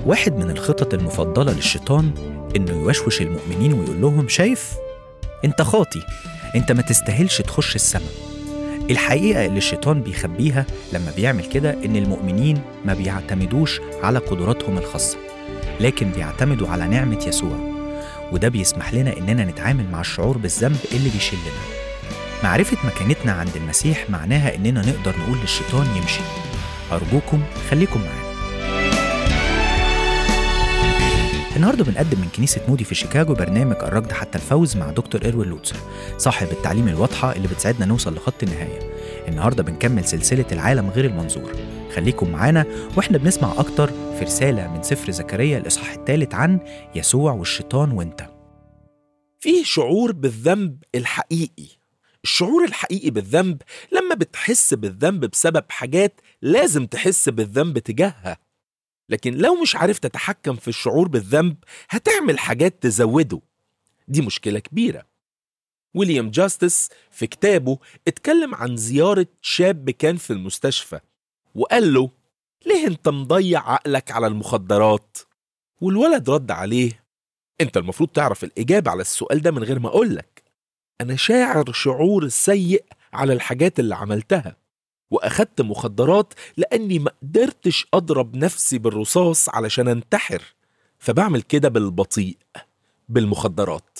واحد من الخطط المفضلة للشيطان إنه يوشوش المؤمنين ويقول لهم شايف؟ أنت خاطي، أنت ما تستاهلش تخش السماء. الحقيقة اللي الشيطان بيخبيها لما بيعمل كده إن المؤمنين ما بيعتمدوش على قدراتهم الخاصة، لكن بيعتمدوا على نعمة يسوع، وده بيسمح لنا إننا نتعامل مع الشعور بالذنب اللي بيشلنا. معرفة مكانتنا عند المسيح معناها إننا نقدر نقول للشيطان يمشي. أرجوكم خليكم معانا. النهارده بنقدم من كنيسة مودي في شيكاغو برنامج الركض حتى الفوز مع دكتور إروين لوتسر، صاحب التعليم الواضحة اللي بتساعدنا نوصل لخط النهاية. النهارده بنكمل سلسلة العالم غير المنظور. خليكم معانا واحنا بنسمع أكتر في رسالة من سفر زكريا الإصحاح 3 عن يسوع والشيطان وانت. فيه شعور بالذنب الحقيقي. الشعور الحقيقي بالذنب لما بتحس بالذنب بسبب حاجات لازم تحس بالذنب تجاهها، لكن لو مش عارف تتحكم في الشعور بالذنب هتعمل حاجات تزوده. دي مشكلة كبيرة. ويليام جاستس في كتابه اتكلم عن زيارة شاب كان في المستشفى وقال له: ليه انت مضيع عقلك على المخدرات؟ والولد رد عليه: انت المفروض تعرف الإجابة على السؤال ده من غير ما أقولك. أنا شاعر شعور سيء على الحاجات اللي عملتها، وأخدت مخدرات لأني ما قدرتش أضرب نفسي بالرصاص علشان أنتحر، فبعمل كده بالبطيء بالمخدرات.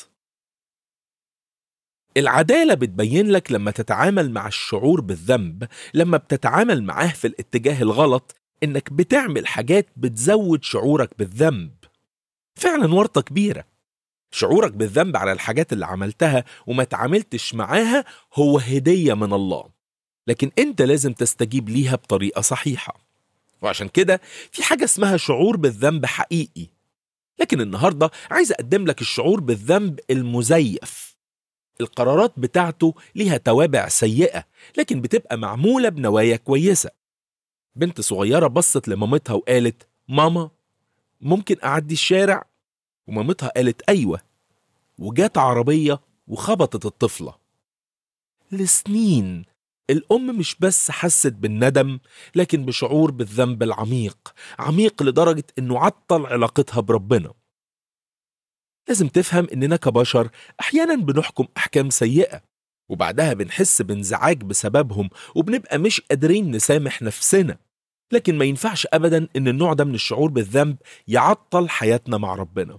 العدالة بتبين لك لما تتعامل مع الشعور بالذنب، لما بتتعامل معاه في الاتجاه الغلط، إنك بتعمل حاجات بتزود شعورك بالذنب. فعلا ورطة كبيرة. شعورك بالذنب على الحاجات اللي عملتها وما تعاملتش معاها هو هدية من الله، لكن انت لازم تستجيب ليها بطريقة صحيحة. وعشان كده في حاجة اسمها شعور بالذنب حقيقي. لكن النهاردة عايز أقدم لك الشعور بالذنب المزيف. القرارات بتاعته ليها توابع سيئة، لكن بتبقى معمولة بنوايا كويسة. بنت صغيرة بصت لمامتها وقالت: ماما، ممكن أعدي الشارع؟ ومامتها قالت: أيوة. وجات عربية وخبطت الطفلة. لسنين الأم مش بس حست بالندم، لكن بشعور بالذنب العميق، عميق لدرجة إنه عطل علاقتها بربنا. لازم تفهم إننا كبشر أحيانا بنحكم أحكام سيئة، وبعدها بنحس بانزعاج بسببهم وبنبقى مش قادرين نسامح نفسنا. لكن ما ينفعش أبدا إن النوع ده من الشعور بالذنب يعطل حياتنا مع ربنا.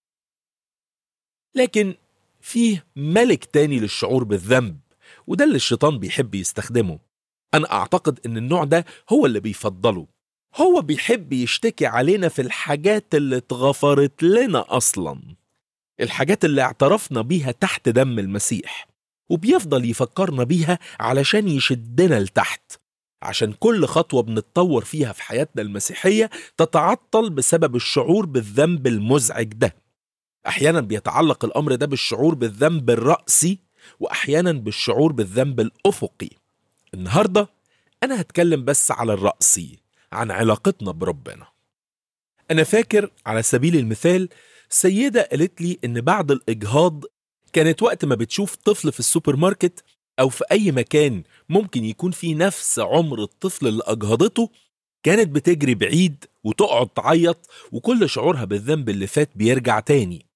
لكن فيه ملك تاني للشعور بالذنب، وده اللي الشيطان بيحب يستخدمه. أنا أعتقد إن النوع ده هو اللي بيفضله. هو بيحب يشتكي علينا في الحاجات اللي اتغفرت لنا أصلا، الحاجات اللي اعترفنا بيها تحت دم المسيح، وبيفضل يفكرنا بيها علشان يشدنا لتحت، عشان كل خطوة بنتطور فيها في حياتنا المسيحية تتعطل بسبب الشعور بالذنب المزعج ده. أحيانا بيتعلق الأمر ده بالشعور بالذنب الرأسي، وأحيانا بالشعور بالذنب الأفقي. النهاردة أنا هتكلم بس على الرأسي، عن علاقتنا بربنا. أنا فاكر على سبيل المثال سيدة قالت لي إن بعد الإجهاض كانت وقت ما بتشوف طفل في السوبر ماركت أو في أي مكان ممكن يكون فيه نفس عمر الطفل اللي أجهضته، كانت بتجري بعيد وتقعد تعيط، وكل شعورها بالذنب اللي فات بيرجع تاني.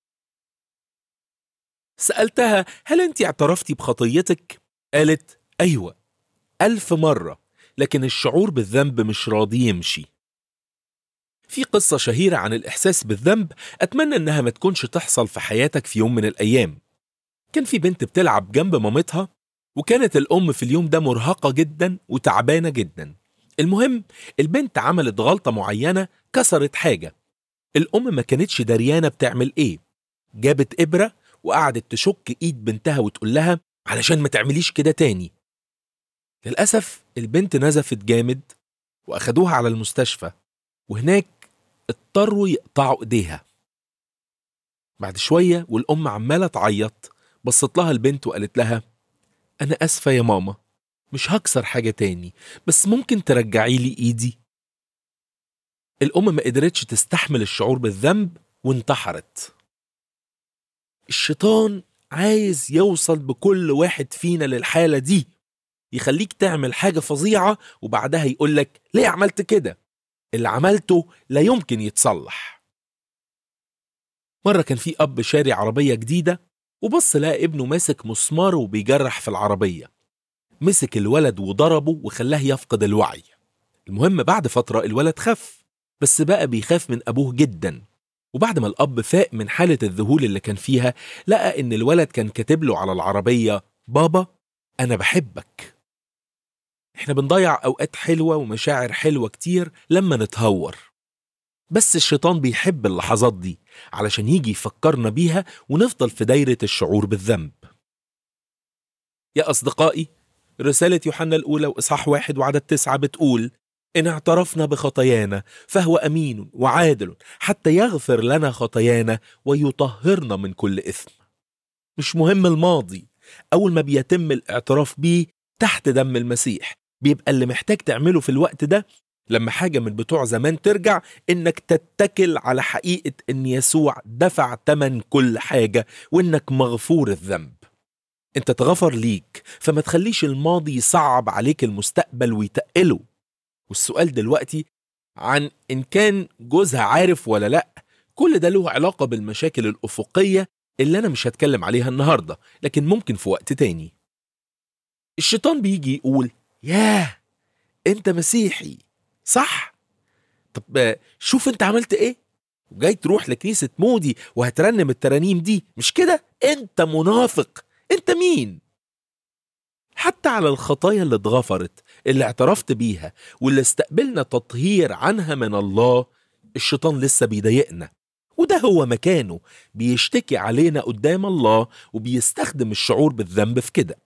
سألتها: هل أنت اعترفتي بخطيتك؟ قالت: أيوة 1000 مرة، لكن الشعور بالذنب مش راضي يمشي. في قصة شهيرة عن الإحساس بالذنب أتمنى إنها ما تكونش تحصل في حياتك في يوم من الأيام. كان في بنت بتلعب جنب مامتها، وكانت الأم في اليوم ده مرهقة جدا وتعبانة جدا. المهم البنت عملت غلطة معينة، كسرت حاجة. الأم ما كانتش دريانة بتعمل إيه. جابت إبرة وقعدت تشك إيد بنتها وتقول لها: علشان ما تعمليش كده تاني. للأسف البنت نزفت جامد وأخدوها على المستشفى، وهناك اضطروا يقطعوا إيديها. بعد شوية والأم عمالة تعيط، بصت لها البنت وقالت لها: أنا أسفة يا ماما، مش هكسر حاجة تاني، بس ممكن ترجعي لي إيدي؟ الأم ما قدرتش تستحمل الشعور بالذنب وانتحرت. الشيطان عايز يوصل بكل واحد فينا للحالة دي، يخليك تعمل حاجة فظيعة وبعدها يقولك: ليه عملت كده؟ اللي عملته لا يمكن يتصلح. مرة كان في أب شاري عربية جديدة، وبص لقى ابنه ماسك مسمار وبيجرح في العربية. مسك الولد وضربه وخلاه يفقد الوعي. المهم بعد فترة الولد خف، بس بقى بيخاف من أبوه جدا. وبعد ما الأب فاق من حالة الذهول اللي كان فيها، لقى إن الولد كان كاتب له على العربية: بابا أنا بحبك. إحنا بنضيع أوقات حلوة ومشاعر حلوة كتير لما نتهور، بس الشيطان بيحب اللحظات دي علشان يجي يفكرنا بيها ونفضل في دايرة الشعور بالذنب. يا أصدقائي، رسالة يوحنا الأولى وإصحاح 1 وعدد 9 بتقول: إن اعترفنا بخطايانا فهو أمين وعادل حتى يغفر لنا خطايانا ويطهرنا من كل إثم. مش مهم الماضي، أول ما بيتم الاعتراف بيه تحت دم المسيح، بيبقى اللي محتاج تعمله في الوقت ده لما حاجة من بتوع زمان ترجع، إنك تتكل على حقيقة إن يسوع دفع تمن كل حاجة وإنك مغفور الذنب. انت تغفر ليك، فما تخليش الماضي يصعب عليك المستقبل ويتقله. والسؤال دلوقتي عن إن كان جوزها عارف ولا لأ، كل ده له علاقة بالمشاكل الأفقية اللي أنا مش هتكلم عليها النهاردة، لكن ممكن في وقت تاني. الشيطان بيجي يقول: ياه انت مسيحي صح؟ طب شوف انت عملت ايه، وجاي تروح لكنيسة مودي وهترنم الترانيم دي، مش كده؟ انت منافق، انت مين؟ حتى على الخطايا اللي اتغفرت، اللي اعترفت بيها واللي استقبلنا تطهير عنها من الله، الشيطان لسه بيضايقنا، وده هو مكانه، بيشتكي علينا قدام الله وبيستخدم الشعور بالذنب في كده.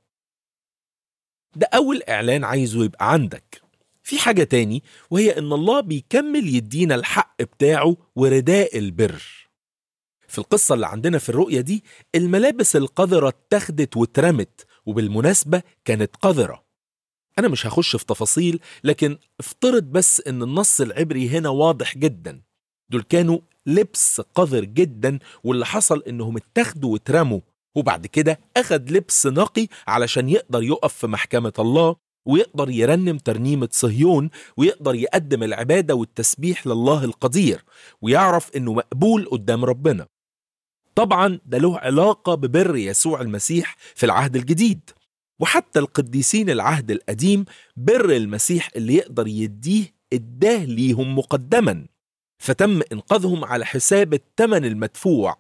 ده أول إعلان عايزه يبقى عندك. في حاجة تاني، وهي إن الله بيكمل يدينا الحق بتاعه ورداء البر. في القصة اللي عندنا في الرؤية دي، الملابس القذرة اتخذت واترمت، وبالمناسبة كانت قذرة. أنا مش هخش في تفاصيل، لكن افترض بس إن النص العبري هنا واضح جدا. دول كانوا لبس قذر جدا، واللي حصل إنهم اتخذوا واترموا، وبعد كده أخد لبس نقي علشان يقدر يقف في محكمة الله، ويقدر يرنم ترنيمة صهيون، ويقدر يقدم العبادة والتسبيح لله القدير، ويعرف إنه مقبول قدام ربنا. طبعا ده له علاقة ببر يسوع المسيح في العهد الجديد، وحتى القديسين العهد القديم بر المسيح اللي يقدر يديه اداه ليهم مقدما، فتم إنقاذهم على حساب الثمن المدفوع،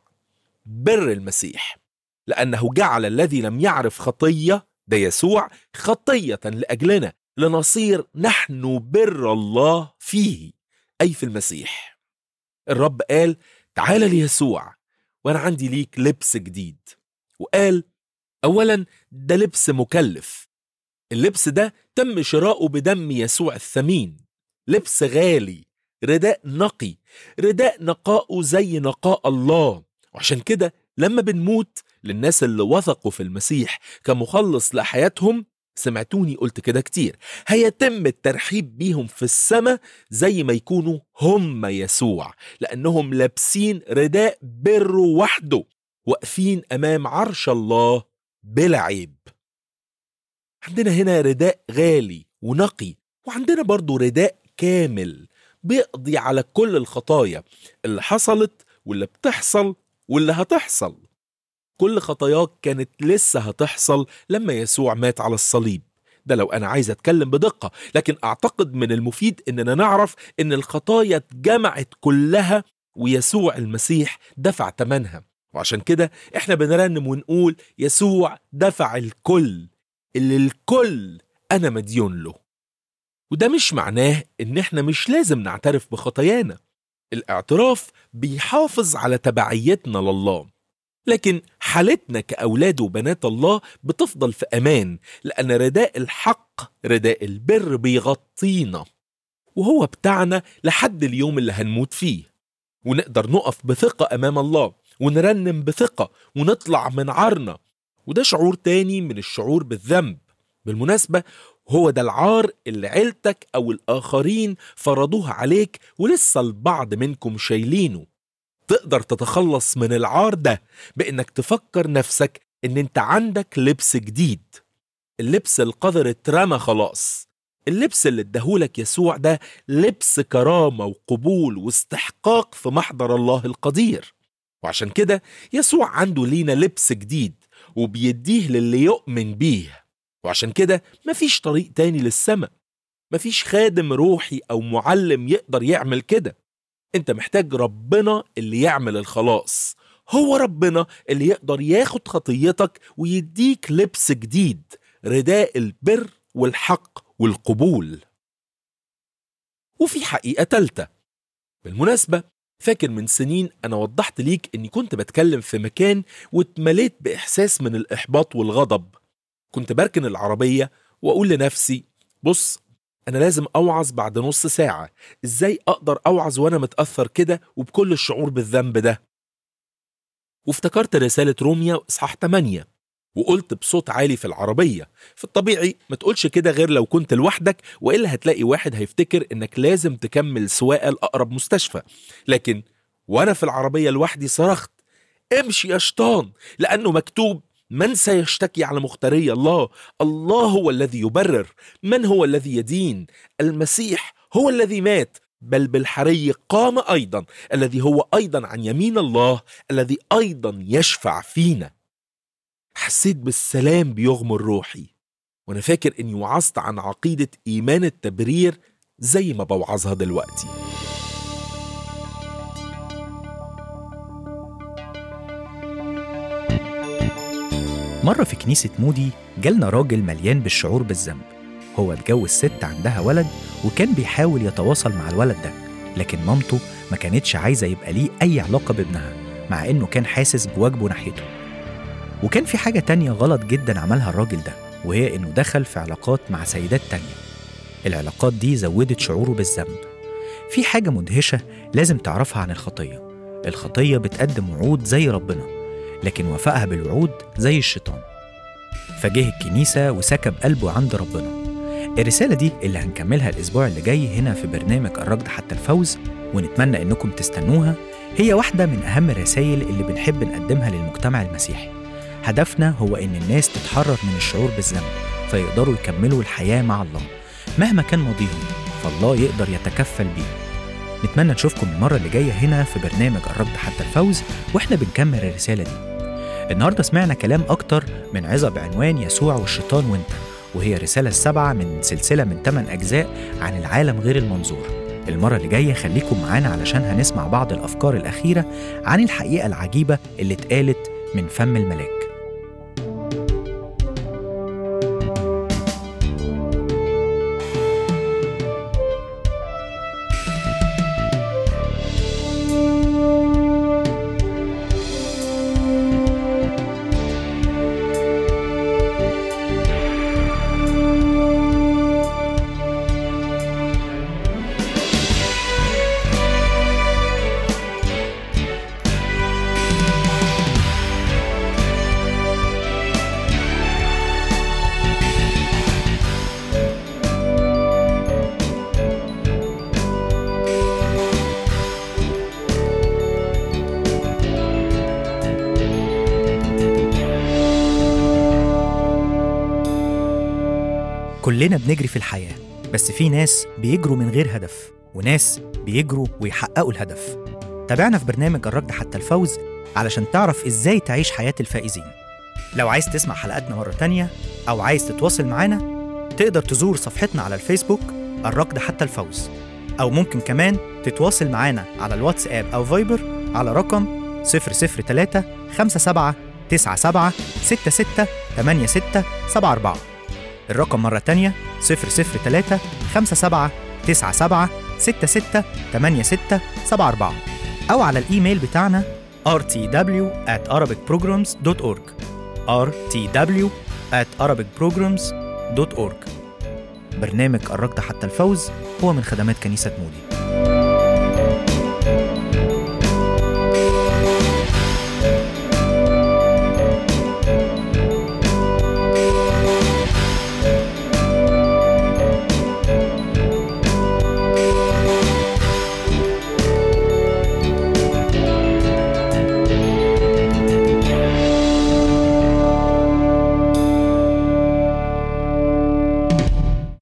بر المسيح، لأنه جعل الذي لم يعرف خطية، ده يسوع، خطية لأجلنا لنصير نحن بر الله فيه، أي في المسيح. الرب قال: تعال ليسوع وأنا عندي ليك لبس جديد. وقال: أولا ده لبس مكلف، اللبس ده تم شراؤه بدم يسوع الثمين، لبس غالي، رداء نقي، رداء نقاؤه زي نقاء الله. وعشان كده لما بنموت للناس اللي وثقوا في المسيح كمخلص لحياتهم، سمعتوني قلت كده كتير، هيتم الترحيب بيهم في السماء زي ما يكونوا هم يسوع، لأنهم لابسين رداء بر وحده، واقفين أمام عرش الله بلا عيب. عندنا هنا رداء غالي ونقي، وعندنا برضو رداء كامل بيقضي على كل الخطايا اللي حصلت واللي بتحصل واللي هتحصل. كل خطاياك كانت لسه هتحصل لما يسوع مات على الصليب. ده لو أنا عايز أتكلم بدقة، لكن أعتقد من المفيد إننا نعرف إن الخطايا اتجمعت كلها ويسوع المسيح دفع ثمنها. وعشان كده إحنا بنرنم ونقول: يسوع دفع الكل، اللي الكل أنا مديون له. وده مش معناه إن إحنا مش لازم نعترف بخطايانا. الاعتراف بيحافظ على تبعيتنا لله، لكن حالتنا كأولاد وبنات الله بتفضل في أمان، لأن رداء الحق، رداء البر، بيغطينا، وهو بتاعنا لحد اليوم اللي هنموت فيه، ونقدر نقف بثقة أمام الله ونرنم بثقة ونطلع من عارنا. وده شعور تاني من الشعور بالذنب. بالمناسبة هو ده العار اللي عيلتك أو الآخرين فرضوه عليك ولسه البعض منكم شايلينه. تقدر تتخلص من العار ده بإنك تفكر نفسك إن أنت عندك لبس جديد. اللبس القذر اترمى خلاص، اللبس اللي اداهولك يسوع ده لبس كرامة وقبول واستحقاق في محضر الله القدير. وعشان كده يسوع عنده لينا لبس جديد وبيديه للي يؤمن بيه. وعشان كده مفيش طريق تاني للسماء، مفيش خادم روحي أو معلم يقدر يعمل كده. انت محتاج ربنا اللي يعمل الخلاص. هو ربنا اللي يقدر ياخد خطيتك ويديك لبس جديد، رداء البر والحق والقبول. وفي حقيقة تالتة. بالمناسبة، فاكر من سنين أنا وضحت ليك أني كنت بتكلم في مكان واتمليت بإحساس من الإحباط والغضب. كنت بركن العربية وأقول لنفسي بص، أنا لازم أوعظ بعد نص ساعة. إزاي أقدر أوعظ وأنا متأثر كده وبكل الشعور بالذنب ده؟ وافتكرت رسالة روميا إصحاح 8 وقلت بصوت عالي في العربية. في الطبيعي ما تقولش كده غير لو كنت لوحدك، وإلا هتلاقي واحد هيفتكر إنك لازم تكمل سواقة لأقرب مستشفى. لكن وأنا في العربية لوحدي صرخت امشي يا شيطان، لأنه مكتوب من سيشتكي على مختاري الله؟ الله هو الذي يبرر. من هو الذي يدين؟ المسيح هو الذي مات، بل بالحري قام أيضا، الذي هو أيضا عن يمين الله، الذي أيضا يشفع فينا. حسيت بالسلام بيغمر روحي، وأنا فاكر إني وعظت عن عقيدة إيمان التبرير زي ما بوعظها دلوقتي. مرة في كنيسة مودي جالنا راجل مليان بالشعور بالذنب. هو اتجوز ست عندها ولد وكان بيحاول يتواصل مع الولد ده، لكن مامته ما كانتش عايزة يبقى ليه أي علاقة بابنها، مع إنه كان حاسس بواجبه ناحيته. وكان في حاجة تانية غلط جدا عملها الراجل ده، وهي إنه دخل في علاقات مع سيدات تانية. العلاقات دي زودت شعوره بالذنب. في حاجة مدهشة لازم تعرفها عن الخطية. الخطية بتقدم وعود زي ربنا، لكن وفائها بالوعود زي الشيطان. فجه الكنيسة وسكب قلبه عند ربنا. الرسالة دي اللي هنكملها الأسبوع اللي جاي هنا في برنامج الركض حتى الفوز، ونتمنى إنكم تستنوها. هي واحدة من أهم الرسائل اللي بنحب نقدمها للمجتمع المسيحي. هدفنا هو إن الناس تتحرر من الشعور بالذنب، فيقدروا يكملوا الحياة مع الله مهما كان ماضيهم، فالله يقدر يتكفل بيه. نتمنى نشوفكم المرة اللي جاية هنا في برنامج الركض حتى الفوز، وإحنا بنكمل الرسالة دي. النهاردة سمعنا كلام أكتر من عظة بعنوان يسوع والشيطان وإنت، وهي رسالة 7 من سلسلة من 8 أجزاء عن العالم غير المنظور. المرة اللي جاية خليكم معانا علشان هنسمع بعض الأفكار الأخيرة عن الحقيقة العجيبة اللي اتقالت من فم الملاك. كلنا بنجري في الحياة، بس في ناس بيجروا من غير هدف، وناس بيجروا ويحققوا الهدف. تابعنا في برنامج الركض حتى الفوز علشان تعرف إزاي تعيش حياة الفائزين. لو عايز تسمع حلقاتنا مرة تانية أو عايز تتواصل معانا، تقدر تزور صفحتنا على الفيسبوك الركض حتى الفوز، أو ممكن كمان تتواصل معانا على الواتساب أو فايبر على رقم 003 57 97 66 86 74. الرقم مرة تانية 003 57 97 66 86 74، أو على الإيميل بتاعنا rtw@arabicprograms.org rtw@arabicprograms.org. برنامج الركض حتى الفوز هو من خدمات كنيسة مودي.